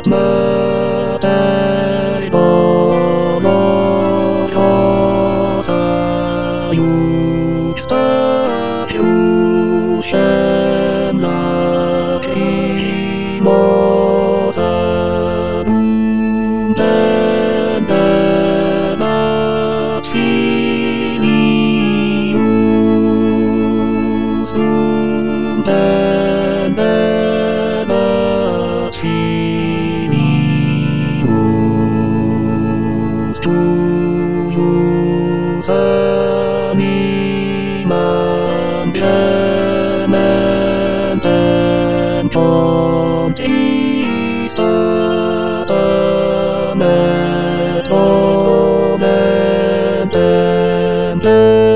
Matej gloriosa juxtapiusem lacrimosa debebat filius debebat filius tuius animam gementem pontis statam et momentem